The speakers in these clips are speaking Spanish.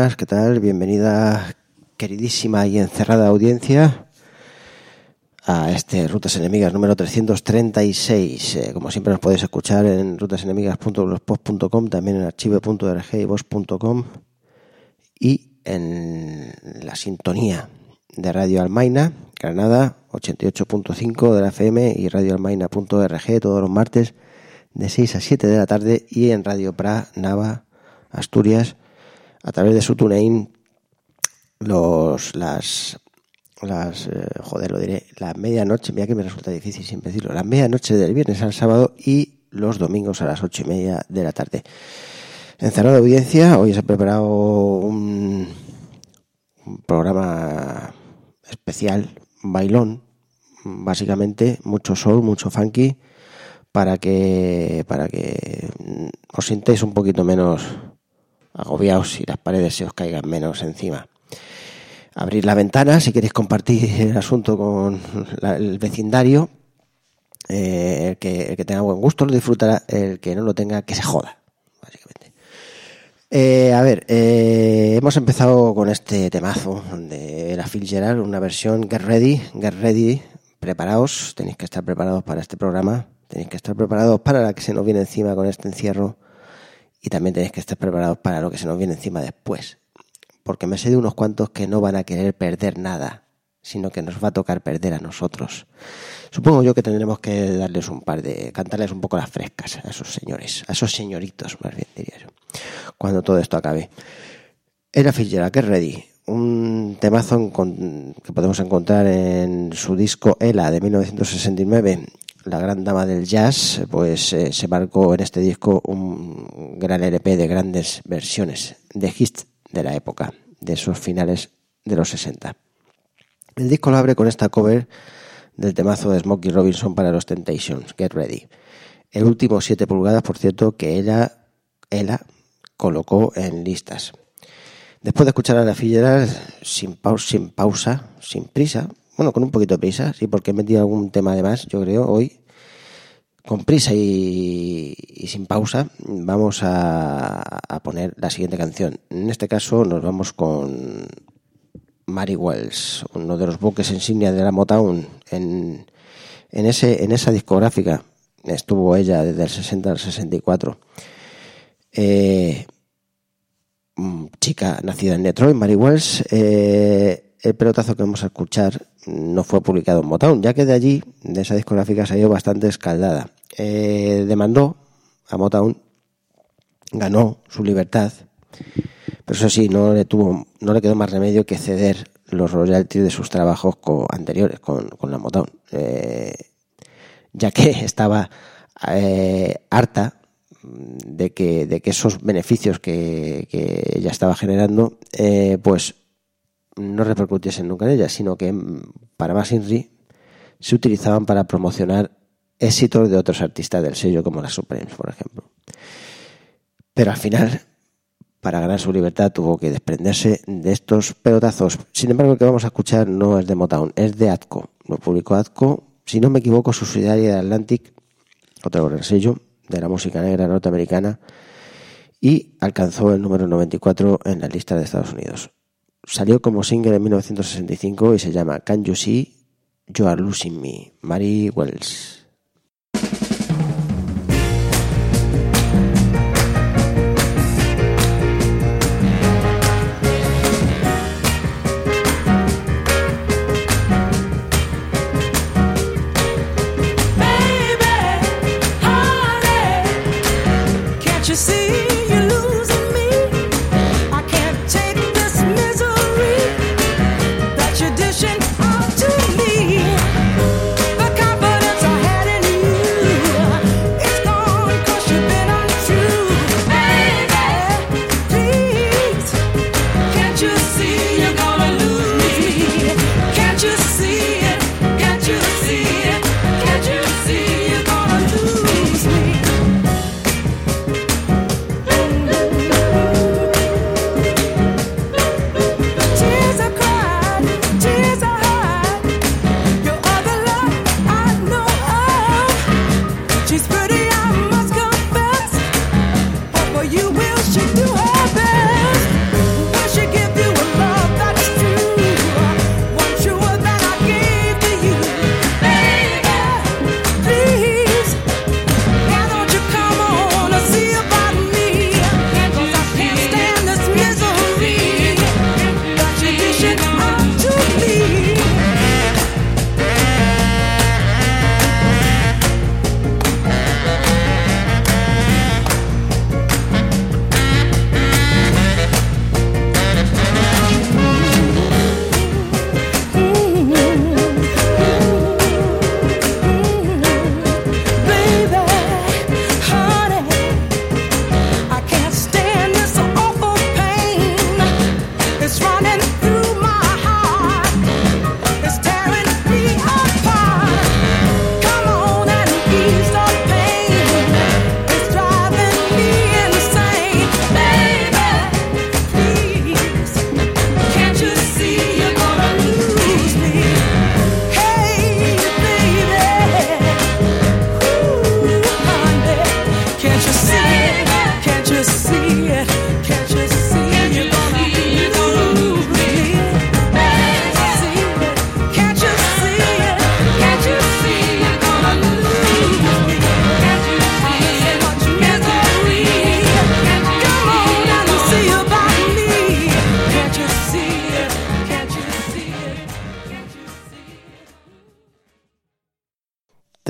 buenas, ¿qué tal? Bienvenida, queridísima y encerrada audiencia, a este Rutas Enemigas número 336. Como siempre nos podéis escuchar en rutasenemigas.blogspot.com, también en archive.org y voz.com y en la sintonía de Radio Almaina, Granada, 88.5 de la FM y radioalmaina.org todos los martes de 6 a 7 de la tarde, y en Radio Pra, Nava, Asturias, a través de su TuneIn, la medianoche, mira que me resulta difícil siempre decirlo, las medianoches del viernes al sábado y los domingos a las 8:30 de la tarde. Encerrada audiencia, hoy se ha preparado un programa especial, bailón, básicamente, mucho soul, mucho funky, para que os sintáis un poquito menos agobiados y las paredes se os caigan menos encima. Abrir la ventana si queréis compartir el asunto con el vecindario. El que tenga buen gusto lo disfrutará, el que no lo tenga, que se joda, básicamente. Hemos empezado con este temazo de Ella Fitzgerald, una versión Get Ready, preparaos, tenéis que estar preparados para este programa, tenéis que estar preparados para la que se nos viene encima con este encierro, y también tenéis que estar preparados para lo que se nos viene encima después. Porque me sé de unos cuantos que no van a querer perder nada, sino que nos va a tocar perder a nosotros. Supongo yo que tendremos que darles cantarles un poco las frescas a esos señores, a esos señoritos, más bien diría yo, cuando todo esto acabe. Ella Fitzgerald, Get Ready, un temazo que podemos encontrar en su disco Ella de 1969. La gran dama del jazz, pues se marcó en este disco un gran LP de grandes versiones de hits de la época, de esos finales de los 60. El disco lo abre con esta cover del temazo de Smokey Robinson para los Temptations, Get Ready. El último 7 pulgadas, por cierto, que ella colocó en listas. Después de escuchar a la Fitzgerald sin pausa, sin prisa, bueno, con un poquito de prisa, sí, porque he metido algún tema de más, yo creo, hoy. Con prisa y sin pausa vamos a poner la siguiente canción. En este caso nos vamos con Mary Wells, uno de los buques insignia de la Motown. En esa discográfica estuvo ella desde el 60 al 64. Chica nacida en Detroit, Mary Wells. El pelotazo que vamos a escuchar no fue publicado en Motown, ya que de allí, de esa discográfica, salió bastante escaldada. Demandó a Motown, ganó su libertad, pero eso sí, no le quedó más remedio que ceder los royalties de sus trabajos anteriores con la Motown, ya que estaba harta de que esos beneficios que ella estaba generando, pues no repercutiesen nunca en ella, sino que para más INRI se utilizaban para promocionar éxitos de otros artistas del sello, como las Supremes, por ejemplo. Pero al final, para ganar su libertad, tuvo que desprenderse de estos pelotazos. Sin embargo, el que vamos a escuchar no es de Motown, es de Atco. Lo publicó Atco, si no me equivoco, subsidiaria de Atlantic, otro gran sello de la música negra norteamericana, y alcanzó el número 94 en la lista de Estados Unidos. Salió como single en 1965 y se llama Can't You See You Are Losing Me, Mary Wells. Dishing out to me the confidence I have.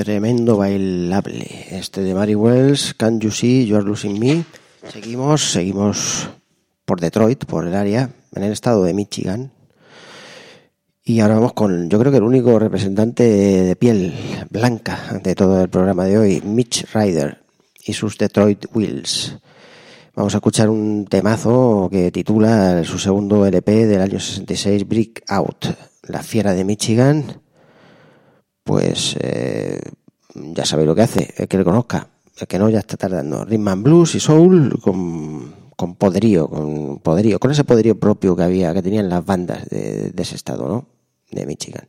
tremendo bailable. Este de Mary Wells, Can't You See You're Losing Me. Seguimos por Detroit, por el área, en el estado de Michigan. Y ahora vamos con, yo creo que el único representante de piel blanca de todo el programa de hoy, Mitch Ryder y sus Detroit Wheels. Vamos a escuchar un temazo que titula su segundo LP del año 66, Break Out. La fiera de Michigan, pues ya sabéis lo que hace, el que le conozca, el que no ya está tardando. Rhythm and Blues y Soul con poderío, con ese poderío propio que tenían las bandas de ese estado, ¿no? De Michigan.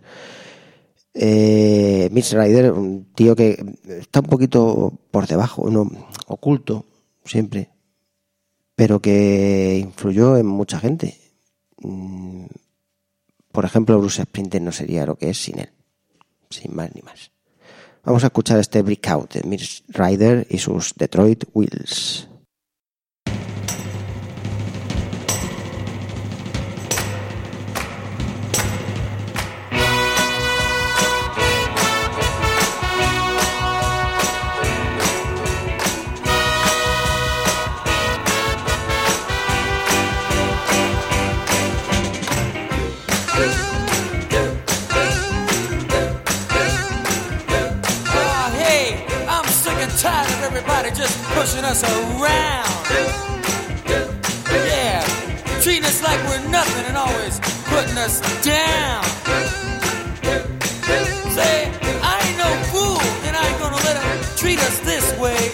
Mitch Ryder, un tío que está un poquito por debajo, ¿no? Oculto siempre, pero que influyó en mucha gente. Por ejemplo, Bruce Springsteen no sería lo que es sin él, sin más ni más. Vamos a escuchar este Breakout de Mitch Ryder y sus Detroit Wheels. Pushing us around, yeah, treating us like we're nothing and always putting us down. Say, I ain't no fool and I ain't gonna let them treat us this way.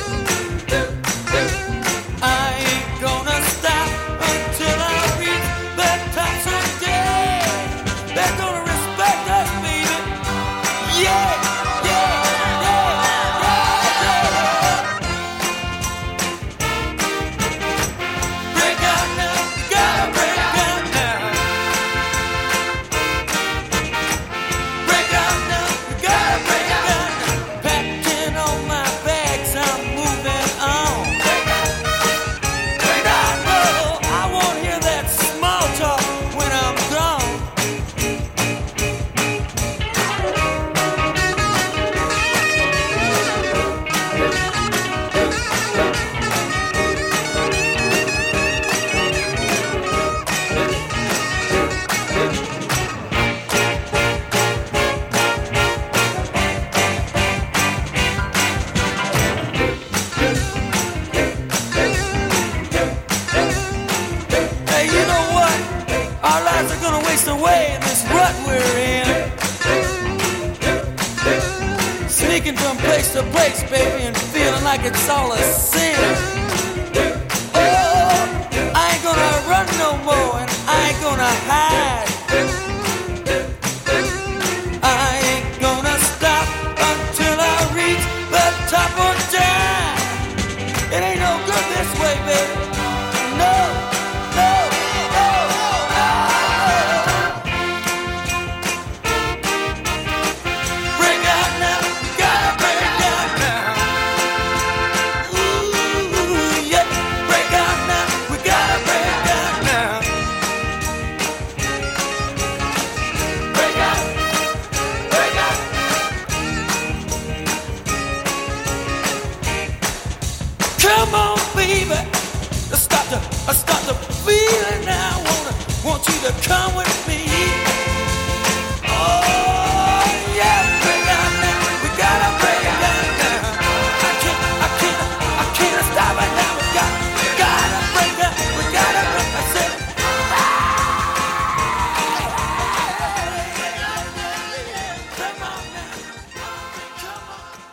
I ain't gonna stop until I reach the top someday. They're gonna respect us, baby, yeah. To place, baby, and feeling like it's all a sin. Oh, I ain't gonna run no more, and I ain't gonna hide. I ain't gonna stop until I reach the top or die. It ain't no good this way, baby. No. Start to feel it now. Want you to come with me. Oh yeah, break down now. We gotta break down now. I can't stop it now. We gotta break down. We gotta break. I said. Come on now. Come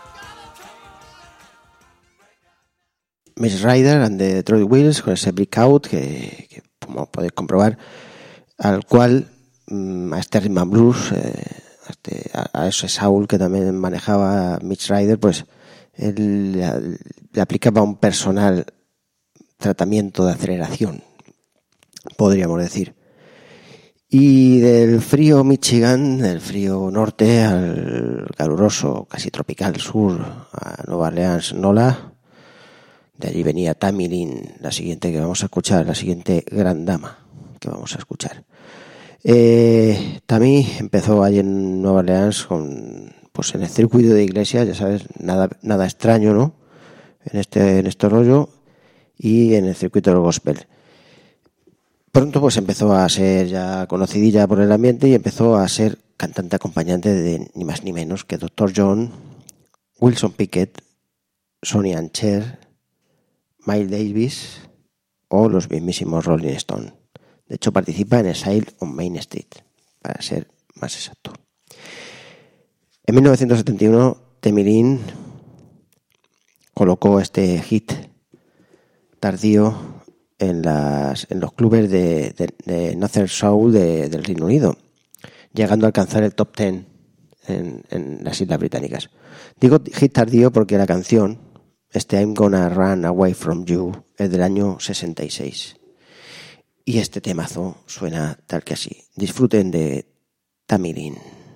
on. Mitch Ryder and the Detroit Wheels con ese Breakout que como podéis comprobar, al cual a este Rhythm and Blues, a ese Soul que también manejaba Mitch Ryder, pues él le aplicaba un personal tratamiento de aceleración, podríamos decir. Y del frío Michigan, del frío norte al caluroso, casi tropical sur, a Nueva Orleans, NOLA. De allí venía Tammy Lynn, la siguiente que vamos a escuchar, la siguiente gran dama que vamos a escuchar. Tammy empezó allí en Nueva Orleans con pues en el circuito de iglesias, ya sabes, nada extraño, ¿no? En este rollo, y en el circuito del gospel. Pronto pues empezó a ser ya conocidilla por el ambiente y empezó a ser cantante acompañante de ni más ni menos que Dr. John, Wilson Pickett, Sonny and Cher, Miles Davis o los mismísimos Rolling Stones. De hecho, participa en Exile on Main Street, para ser más exacto. En 1971, Tammy Lynn colocó este hit tardío en los clubes de Northern Soul del Reino Unido, llegando a alcanzar el top 10 en las Islas Británicas. Digo hit tardío porque la canción, I'm Gonna Run Away From You, es del año 66. Y este temazo suena tal que así. Disfruten de Tammy Lynn.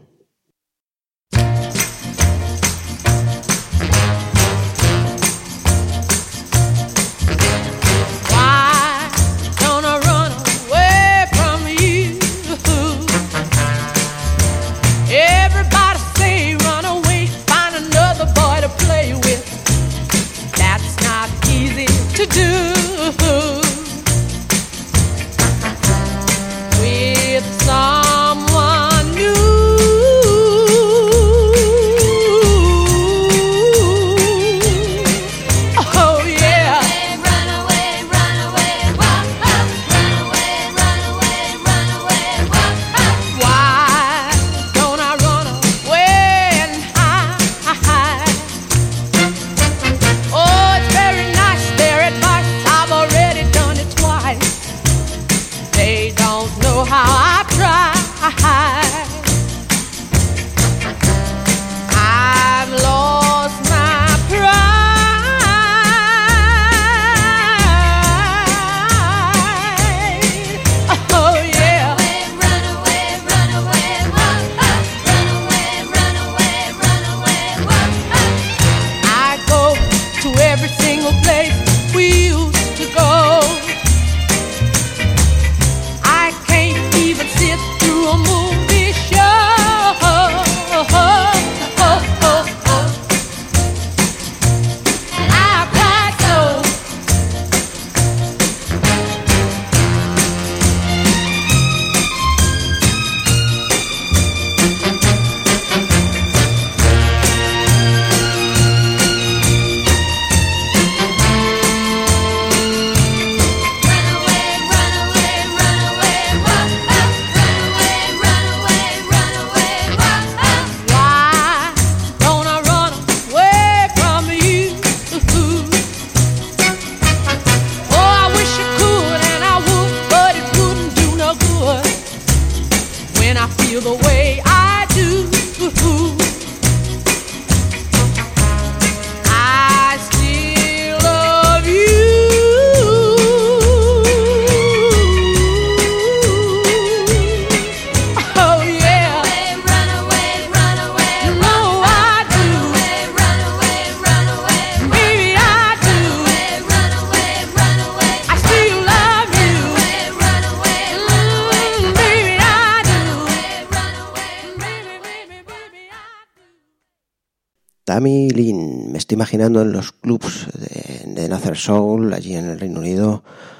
Tammy Lynn, me estoy imaginando en los clubs de Northern Soul, allí en el Reino Unido,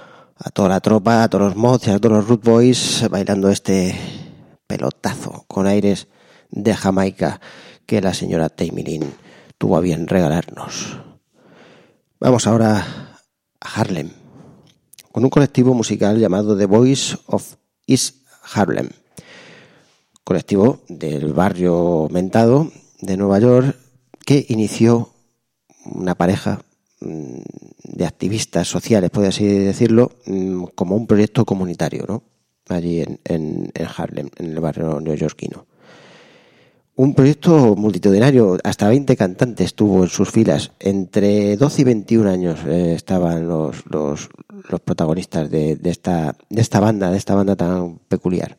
a toda la tropa, a todos los mods, a todos los root boys, bailando este pelotazo con aires de Jamaica que la señora Tammy Lynn tuvo a bien regalarnos. Vamos ahora a Harlem, con un colectivo musical llamado The Boys of East Harlem, colectivo del barrio mentado de Nueva York, que inició una pareja de activistas sociales, puede así decirlo, como un proyecto comunitario, ¿no? Allí en Harlem, en el barrio neoyorquino. Un proyecto multitudinario, hasta 20 cantantes tuvo en sus filas. Entre 12 y 21 años estaban los protagonistas de esta banda tan peculiar.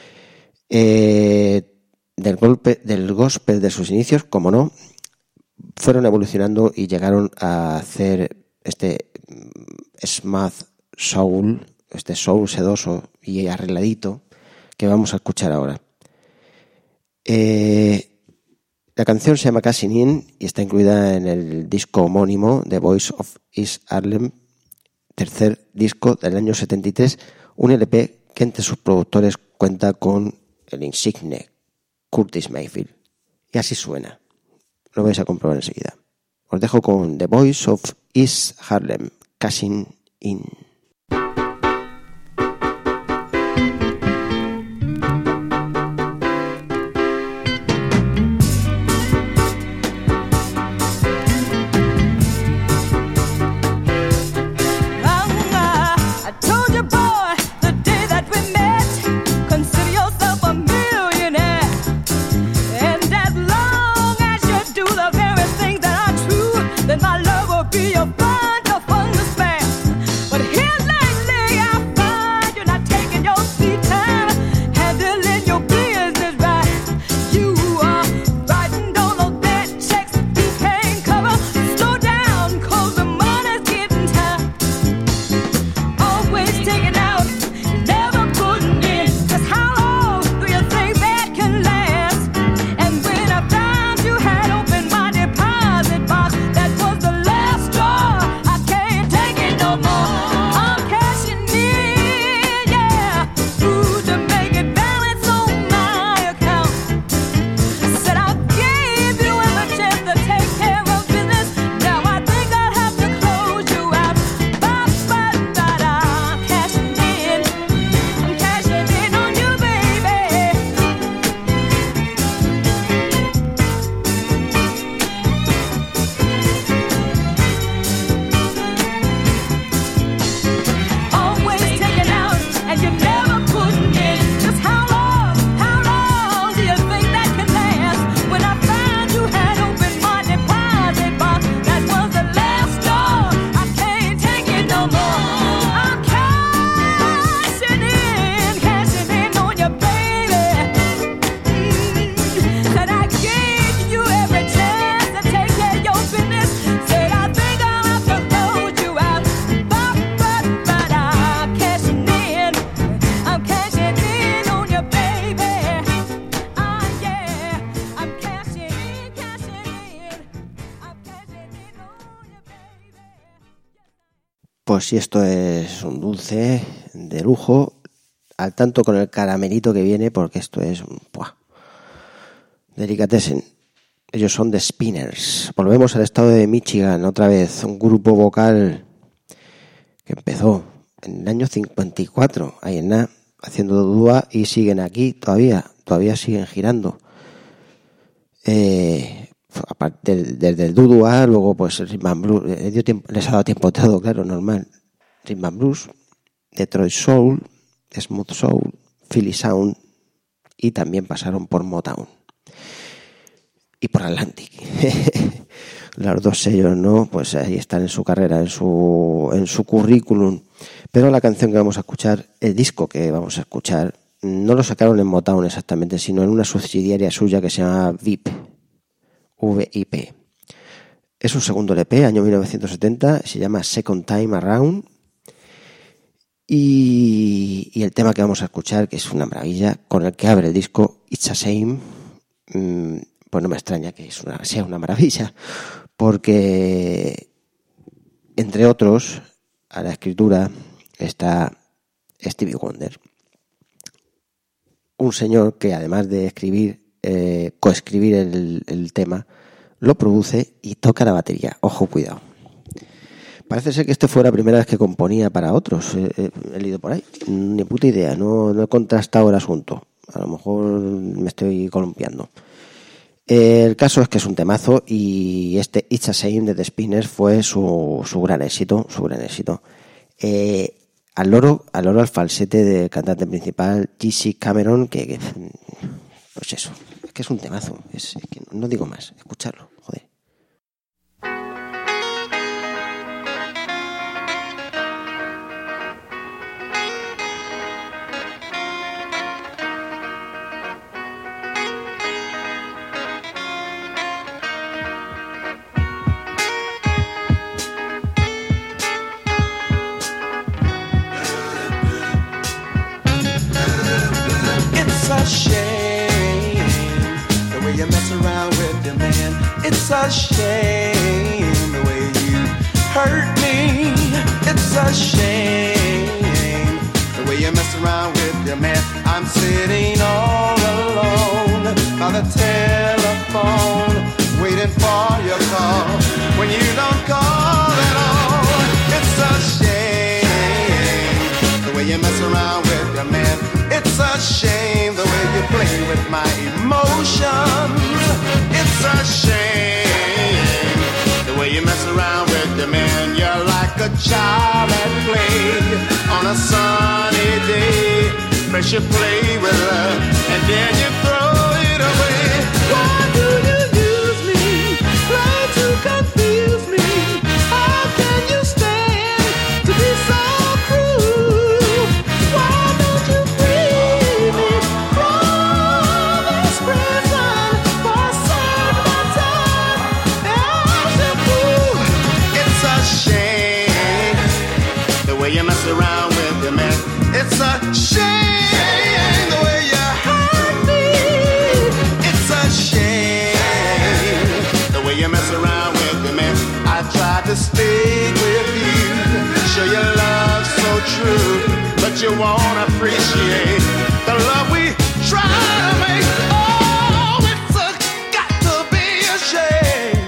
Del gospel de sus inicios, como no, fueron evolucionando y llegaron a hacer este smooth soul, este soul sedoso y arregladito que vamos a escuchar ahora. La canción se llama Cashin' In y está incluida en el disco homónimo The Voice of East Harlem, tercer disco del año 73, un LP que entre sus productores cuenta con el insigne Curtis Mayfield. Y así suena. Lo vais a comprobar enseguida. Os dejo con The Voice of East Harlem, Cashin' In. Be a bunch of fun to spare. But here lately I find you're not taking your sweet time, handling your business right. You are writing down those bad checks you can't cover. Slow down, cause the money's getting tight. Always taking out, never putting in. Just how long do you think that can last? And when I found you had opened my deposit box, that was the I can't take it no more. I'm cashing in, yeah. Ooh, to make it balance on my account. Said I'll give you every chance to take care of business. Now I think I'll have to close you out. But I'm cashing in. I'm cashing in on you, baby. Always taking out, and you never putting in. Just how long do you think that can last? When I found you had opened my deposit box, that was the last straw. I can't take it no more. I'm cashing in on you, baby. Said I gave you every chance to take care of your business. Said I think I'll have to close you out. But I'm cashing in. I'm cashing in on you, baby. Yeah. I'm cashing in. I'm cashing in on you, baby. Pues si esto es un dulce de lujo, al tanto con el caramelito que viene, porque esto es un delicatessen. Ellos son The Spinners. Volvemos al estado de Michigan otra vez, un grupo vocal que empezó en el año 54, ahí en nada, haciendo dúa y siguen aquí todavía siguen girando. Aparte desde el dúa, luego pues el rhythm and blues, les ha dado tiempo todo, claro, normal. Rhythm and blues, Detroit Soul, Smooth Soul, Philly Sound y también pasaron por Motown y por Atlantic. Los dos sellos, ¿no? Pues ahí están en su carrera, en su currículum. Pero la canción que vamos a escuchar, el disco que vamos a escuchar, no lo sacaron en Motown exactamente, sino en una subsidiaria suya que se llama VIP. VIP. Es un segundo LP, año 1970, se llama Second Time Around. Y el tema que vamos a escuchar, que es una maravilla, con el que abre el disco, It's a Shame, pues no me extraña que sea una maravilla, porque, entre otros, a la escritura está Stevie Wonder. Un señor que, además de coescribir el tema, lo produce y toca la batería. Ojo, cuidado. Parece ser que fue la primera vez que componía para otros. He leído por ahí. Ni puta idea, no he contrastado el asunto. A lo mejor me estoy columpiando. El caso es que es un temazo y este It's a Shame de The Spinners fue su gran éxito. Al loro al falsete del cantante principal G.C. Cameron, que pues eso, es que es un temazo. Es que no digo más, escucharlo, joder. It's a shame the way you mess around with them It's a shame the way you hurt me. It's a shame the way you mess around with your man. I'm sitting all alone by the telephone, waiting for your call. When you don't call at all, it's a shame the way you mess around with your man. It's a shame the way you play with my emotions. It's a shame the way you mess around with your man. You're like a child at play on a sunny day. First you play with love and then you throw it away. Why do you use me? Try to confuse me. How can you stand to be so cruel? Why don't you free me from this prison for a certain time? As a fool, it's a shame the way you mess around with your man. It's a shame the way you hurt me. It's a shame the way you mess around with your man. I tried to stay with you, show your love so true, but you won't appreciate the love we try to make. Oh, it's got to be a shame.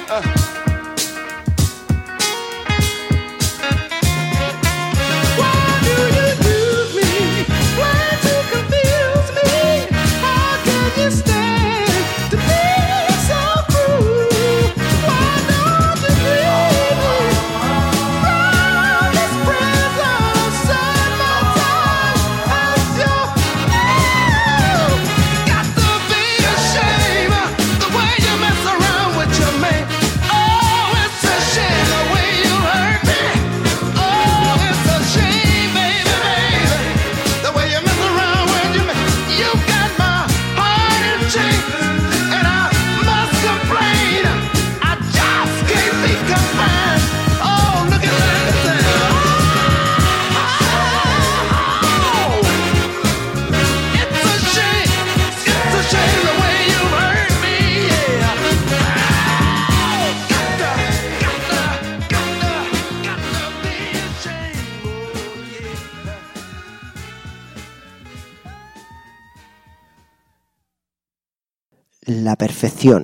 Why do you use me? Why to confuse me? How can you stand to be so cruel? Why don't you free me from this prison? Set my time as your got to be a shame the way you mess around with your man. Oh, it's a shame the way you hurt me. Oh, it's a shame, baby, baby, the way you mess around with your man. You got my heart in chains, and I must complain. I just can't be confined. Oh, look at that. Oh, it's a shame. It's a shame the way you hurt me. Yeah. Oh, gotta be a shame. Oh, yeah. La perfección.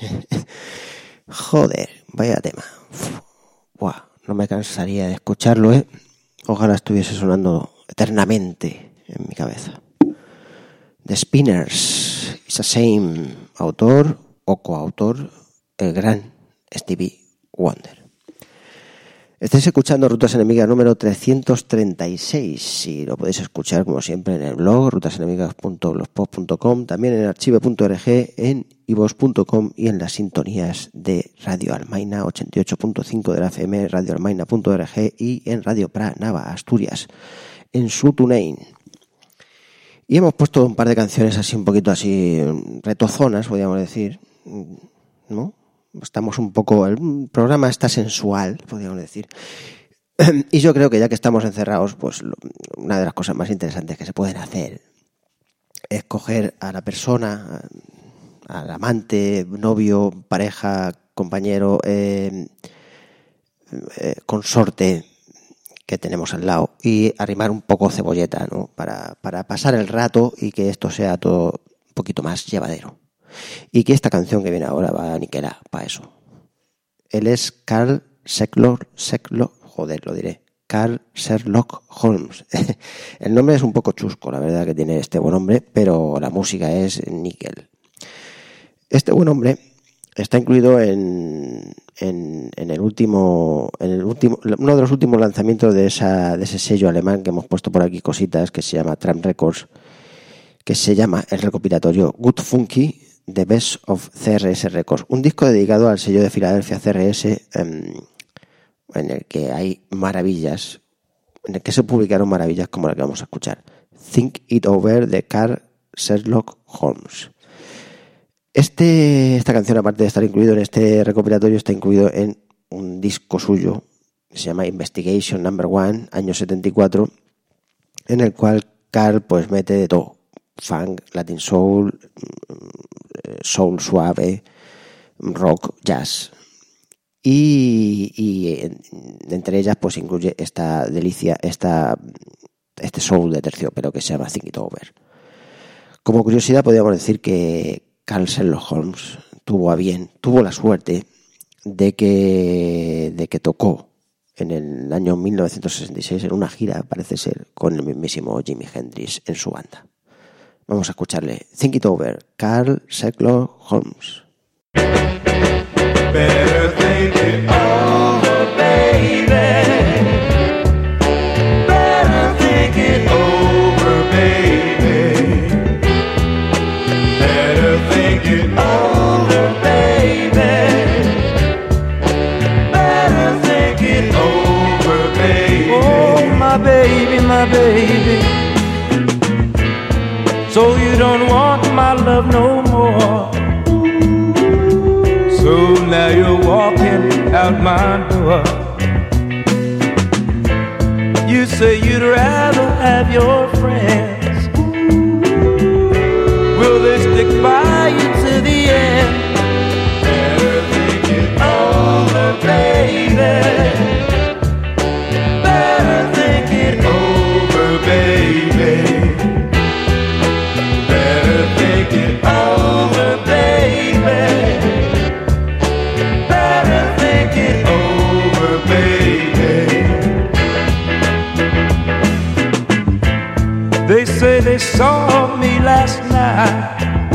Joder, vaya tema. Buah, no me cansaría de escucharlo, ¿eh? Ojalá estuviese sonando eternamente en mi cabeza. The Spinners, It's a Shame, autor o coautor, el gran Stevie Wonder. Estáis escuchando Rutas Enemigas número 336 y lo podéis escuchar como siempre en el blog rutasenemigas.blogspot.com, también en archive.org, en ivos.com y en las sintonías de Radio Almaina 88.5 de la FM, radioalmaina.org y en Radio Pranava, Asturias, en su TuneIn. Y hemos puesto un par de canciones así un poquito así retozonas, podríamos decir, ¿no? Estamos un poco, el programa está sensual, podríamos decir. Y yo creo que ya que estamos encerrados, pues una de las cosas más interesantes que se pueden hacer es coger a la persona, al amante, novio, pareja, compañero, consorte que tenemos al lado y arrimar un poco cebolleta, ¿no? Para pasar el rato y que esto sea todo un poquito más llevadero. Y que esta canción que viene ahora va a aniquilar para eso. Él es Carl Sherlock Holmes. El nombre es un poco chusco, la verdad que tiene este buen hombre, pero la música es níquel. Este buen hombre está incluido en el último, uno de los últimos lanzamientos de ese sello alemán que hemos puesto por aquí cositas, que se llama Tram Records, que se llama el recopilatorio Good Funky The Best of CRS Records, un disco dedicado al sello de Filadelfia CRS, en el que hay maravillas, en el que se publicaron maravillas como la que vamos a escuchar. Think It Over de Carl Sherlock Holmes. Esta canción, aparte de estar incluido en este recopilatorio, está incluido en un disco suyo que se llama Investigation No. 1, año 74, en el cual Carl pues mete de todo: funk, latin soul, soul suave, rock, jazz. Y entre ellas pues incluye esta delicia, este soul de terciopelo que se llama Think It Over. Como curiosidad podríamos decir que Carl Sherlock Holmes tuvo la suerte de que tocó en el año 1966 en una gira, parece ser, con el mismísimo Jimi Hendrix en su banda. Vamos a escucharle Think It Over, Carl Sherlock Holmes. Better think it over, baby. Better think it over, baby. Better think it over, baby. Better think it over, baby. Oh, my baby, my baby. So you don't want my love no more. So now you're walking out my door. You say you'd rather have your friends. Will they stick by you to the end? Better think it over, baby. Better think it over, baby. Better think it over, baby. They say they saw me last night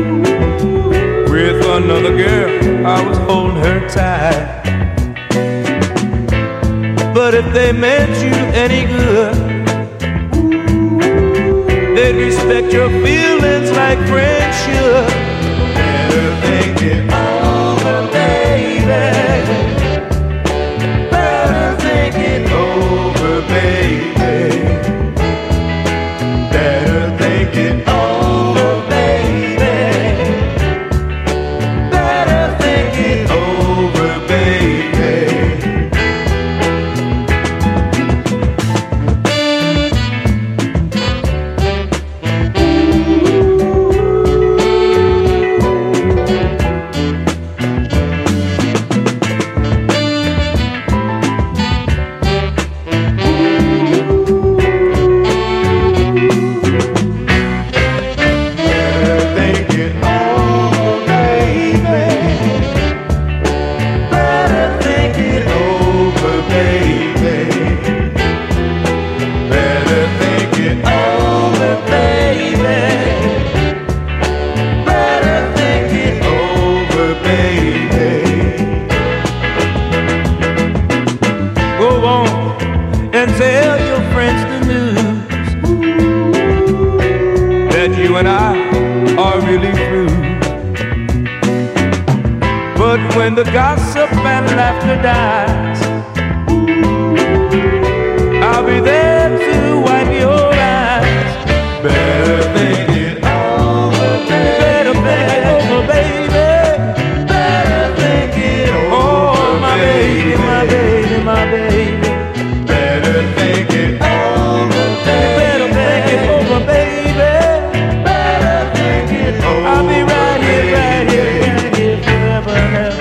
with another girl, I was holding her tight. But if they meant you any good, they'd respect your feelings like friends should. Better think it over, baby. Better think it over, baby. Better think it over, baby. Better think it over, baby. When the gossip and laughter dies, I'll be there to wipe your eyes. Better think it over, baby. Better think it over, baby. Better think it over, my baby, my baby, my baby. Better think it over, baby. Better think it over, baby. Better think it over. I'll be right here, right here, right here forever and ever.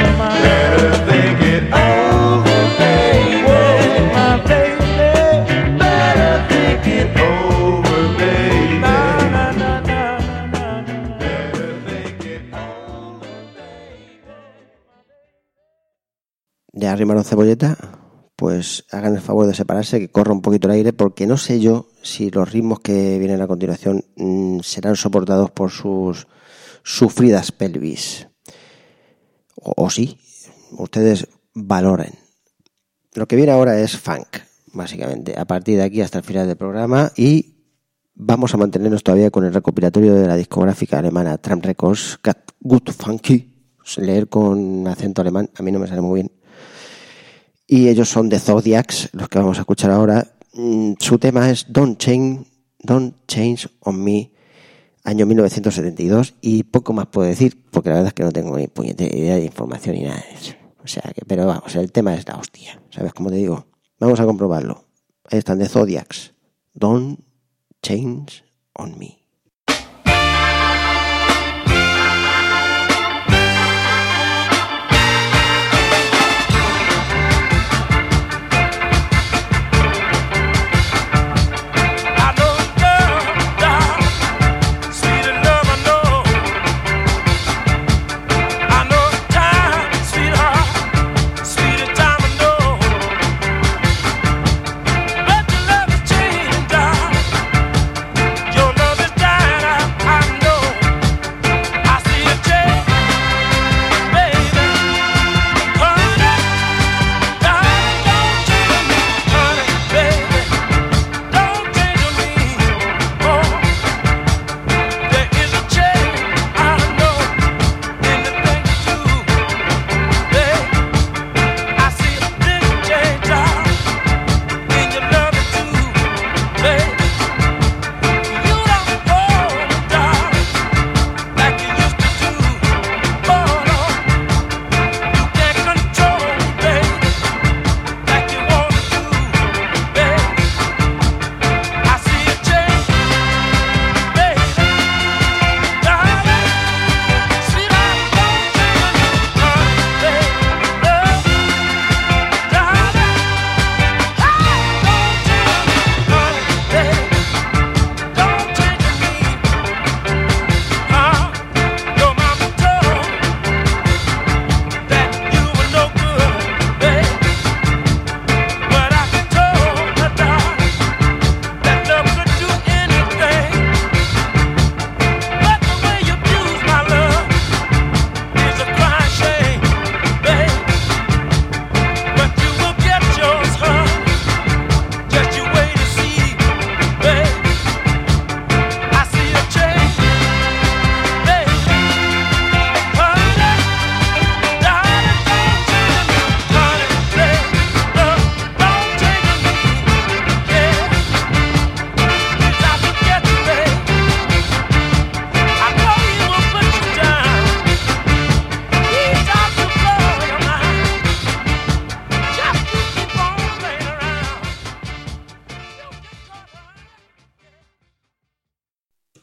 ¿Ya arrimaron cebolleta? Pues hagan el favor de separarse, que corra un poquito el aire, porque no sé yo si los ritmos que vienen a continuación serán soportados por sus sufridas pelvis. O sí, ustedes valoren. Lo que viene ahora es funk, básicamente, a partir de aquí hasta el final del programa, y vamos a mantenernos todavía con el recopilatorio de la discográfica alemana Tramp Records, Got Good Funky. Leer con acento alemán a mí no me sale muy bien. Y ellos son The Zodiacs, los que vamos a escuchar ahora. Su tema es Don't Change on Me, año 1972, y poco más puedo decir, porque la verdad es que no tengo ni puñetera idea de información ni nada de eso. O sea que, pero vamos, el tema es la hostia, ¿sabes cómo te digo? Vamos a comprobarlo. Ahí están The Zodiacs, Don't Change on Me.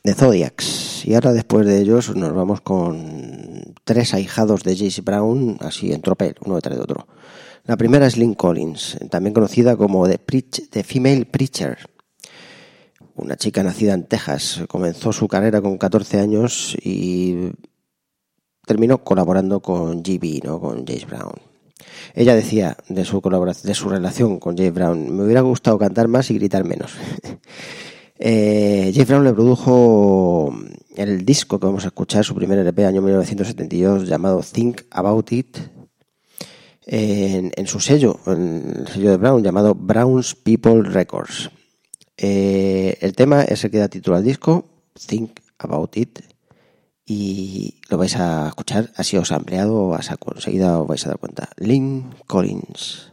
The Zodiacs. Y ahora, después de ellos, nos vamos con 3 ahijados de James Brown, así en tropel, uno detrás de otro. La primera es Lynn Collins, también conocida como The Female Preacher. Una chica nacida en Texas. Comenzó su carrera con 14 años y terminó colaborando con GB, ¿no? Con James Brown. Ella decía de su relación con James Brown: me hubiera gustado cantar más y gritar menos. James Brown le produjo el disco que vamos a escuchar, su primer LP, año 1972, llamado Think About It, en su sello, en el sello de Brown, llamado Brown's People Records. El tema es el que da título al disco, Think About It, y lo vais a escuchar así os ha ampliado a saco, enseguida os vais a dar cuenta. Lynn Collins.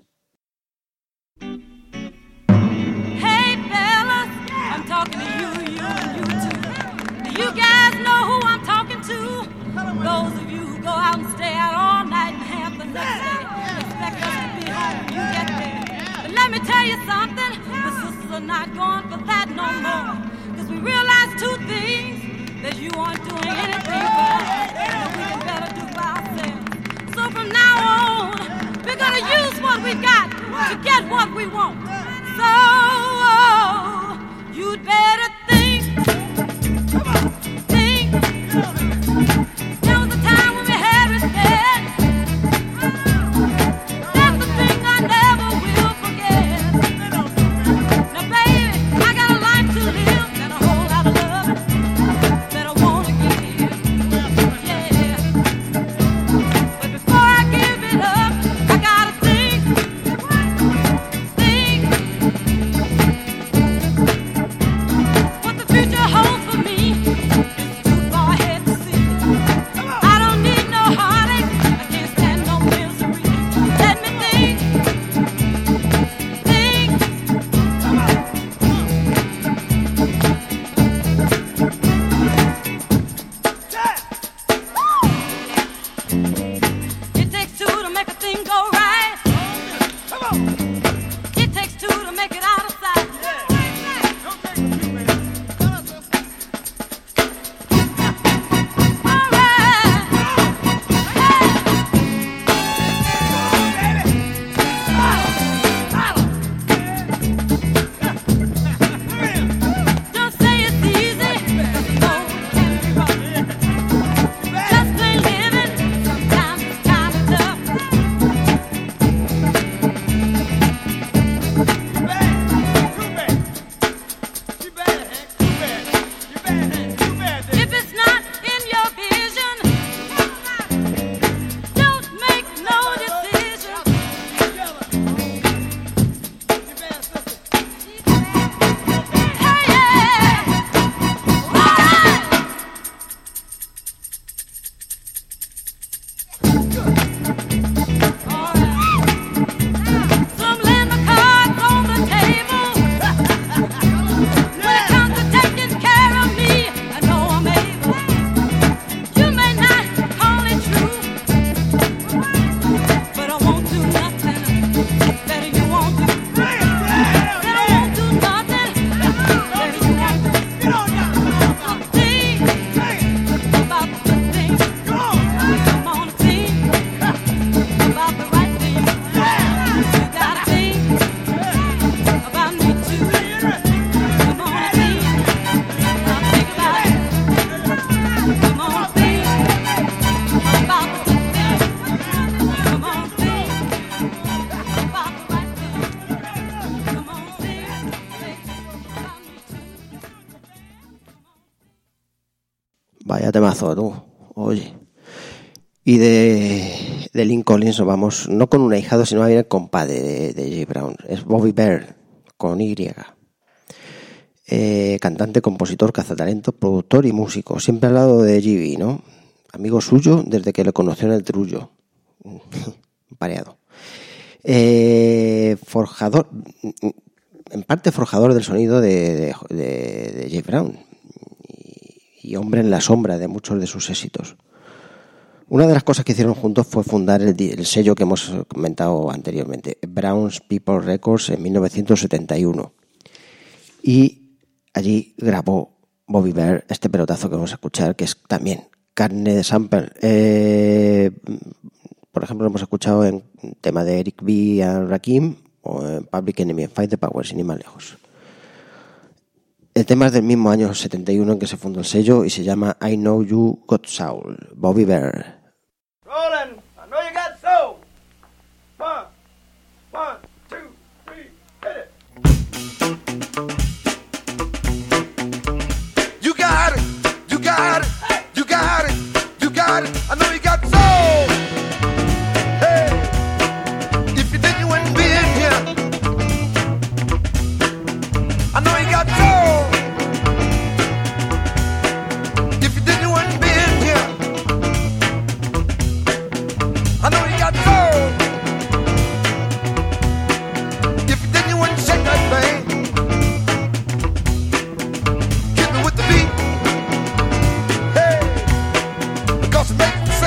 Hey fellas, I'm talking to you too. Do you guys know who I'm talking to? Those of you who go out and stay out all night and have the next day. Expect us to be home when you get there. But let me tell you something, the sisters are not going for that no more. Cause we realize 2 things, that you aren't doing anything for us, and that we can better do by ourselves. So from now on, we're gonna use what we got to get what we want. So you'd better think. There was a time when we had respect. That's the thing I never will forget. Now baby, I got a life to live and a whole lot of love that I wanna give. Yeah. But before I give it up, I gotta think. What the future holds for me is too far ahead to see. I don't need no heartache, I can't stand no misery. Let me think. It takes 2 to make a thing go right. It takes 2 to make it out of sight. All right. Don't say it's easy, 'cause you know it can be rough. Just plain living, sometimes it's kinda tough. If it's not in your vision, don't make no decision. Hey, yeah. All right. All right. So I'm laying my cards on the table. When it comes to taking care of me, I know I'm able. You may not call it true, but I won't do nothing that you won't do. That I won't do nothing that you won't do. So think about the good things. Come on, think about the right things. You gotta think about me too. Come on, think. Now think about it. Come on, think about the good things. Come on, think about the right things. Come on, think about me too. Vaya temazo, tú. Oye. Y de Lynn Collins nos vamos, no con un ahijado, sino más bien el compadre de James Brown. Es Bobby Byrd, con Y. Cantante, compositor, cazatalentos, productor y músico. Siempre al lado de GB, ¿no? Amigo suyo desde que lo conoció en el Trullo. Pareado. Forjador, en parte forjador del sonido de James Brown. Y hombre en la sombra de muchos de sus éxitos. Una de las cosas que hicieron juntos fue fundar el sello que hemos comentado anteriormente, Brown's People Records, en 1971. Y allí grabó Bobby Bear, este pelotazo que vamos a escuchar, que es también carne de sample. Por ejemplo, lo hemos escuchado en tema de Eric B. y Rakim o en Public Enemy, en Fight the Power, sin ir más lejos. El tema es del mismo año 71 en que se fundó el sello y se llama I Know You Got Soul, Bobby Bear. Roland, I know you got soul. One, two, three, hit it. You got it, you got it, you got it, you got it. I know you got soul. Hey, if you didn't, you wouldn't be in here. I know you got soul. If you didn't, you wouldn't be in here. I know you got soul. If you didn't, you wouldn't shake that thing. Hit me with the beat. Hey, because it makes me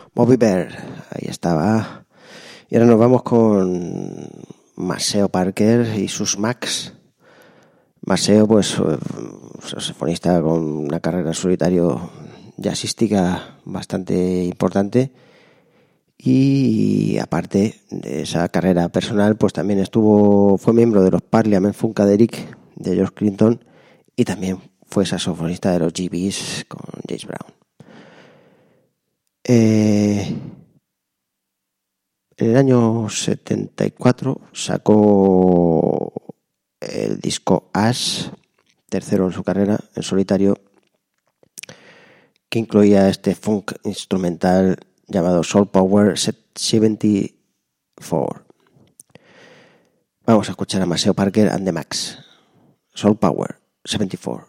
Bobby Bear, ahí estaba. Y ahora nos vamos con Maceo Parker y sus Macs. Maceo, pues, saxofonista con una carrera en solitario jazzística bastante importante. Y aparte de esa carrera personal, pues también fue miembro de los Parliament Funkadelic de George Clinton y también fue saxofonista de los GBs con James Brown. En el año 74 sacó el disco Ash, tercero en su carrera en solitario, que incluía este funk instrumental llamado Soul Power 74. Vamos a escuchar a Maceo Parker and the Macs. Soul Power 74.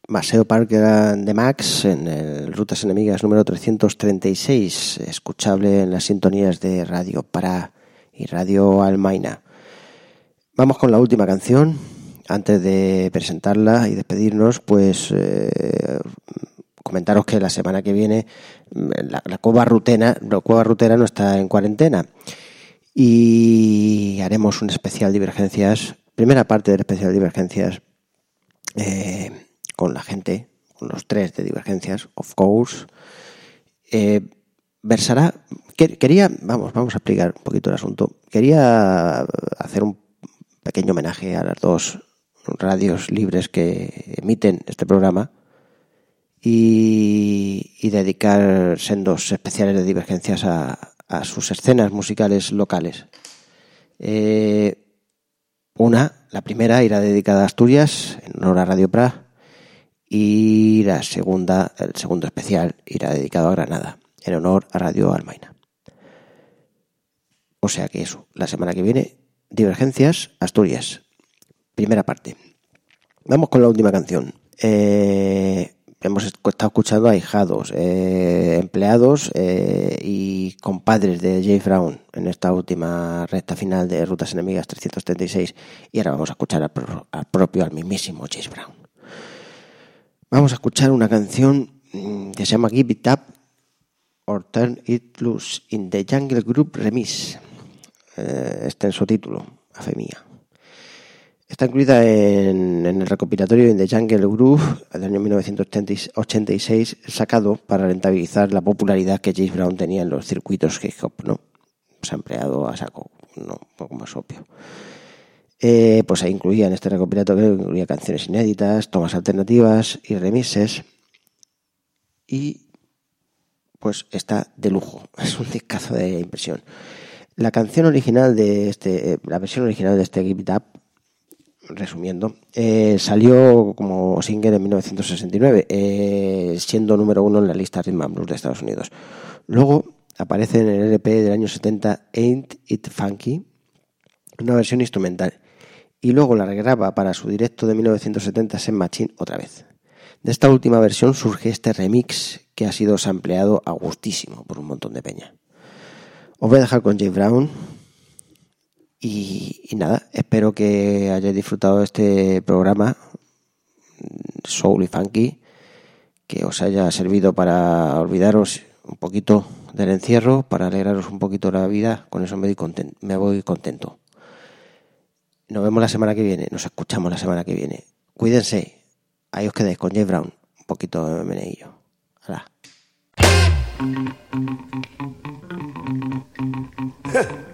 Maceo Parker and the Max en el Rutas Enemigas número 336, escuchable en las sintonías de Radio Pará y Radio Almaina. Vamos con la última canción. Antes de presentarla y despedirnos, pues comentaros que la semana que viene la Cueva Rutera no está en cuarentena y haremos un especial Divergencias, primera parte del especial Divergencias, con la gente, con los 3 de Divergencias, of course. Versará, vamos a explicar un poquito el asunto. Quería hacer un pequeño homenaje a las 2 radios libres que emiten este programa y dedicar sendos especiales de Divergencias a sus escenas musicales locales. La primera irá dedicada a Asturias, en honor a Radio Prat, y el segundo especial, irá dedicado a Granada, en honor a Radio Almaina. O sea que eso, la semana que viene, Divergencias, Asturias, primera parte. Vamos con la última canción. Hemos estado escuchando a ahijados, empleados y compadres de James Brown en esta última recta final de Rutas Enemigas 336, y ahora vamos a escuchar al mismísimo James Brown. Vamos a escuchar una canción que se llama Give It Up or Turn It Loose in the Jungle Group Remix. Este es su título, a fe mía. Está incluida en el recopilatorio In the Jungle Groove del año 1986, sacado para rentabilizar la popularidad que James Brown tenía en los circuitos hip hop, ¿no? Se ha empleado a saco, no, un poco más obvio. Pues se incluía en este recopilatorio, incluía canciones inéditas, tomas alternativas y remixes, y pues está de lujo, es un discazo de impresión. La versión original de este Give It Up, resumiendo, salió como single en 1969, siendo número 1 en la lista Rhythm and Blues de Estados Unidos. Luego aparece en el LP del año 70 Ain't It Funky, una versión instrumental, y luego la regraba para su directo de 1970 Sen Machine otra vez. De esta última versión surge este remix que ha sido sampleado a gustísimo por un montón de peña. Os voy a dejar con James Brown y nada, espero que hayáis disfrutado de este programa soul y funky, que os haya servido para olvidaros un poquito del encierro, para alegraros un poquito la vida. Con eso me voy contento. Nos vemos la semana que viene, nos escuchamos la semana que viene. Cuídense, ahí os quedáis con James Brown, un poquito de meneillo. ¡Hala!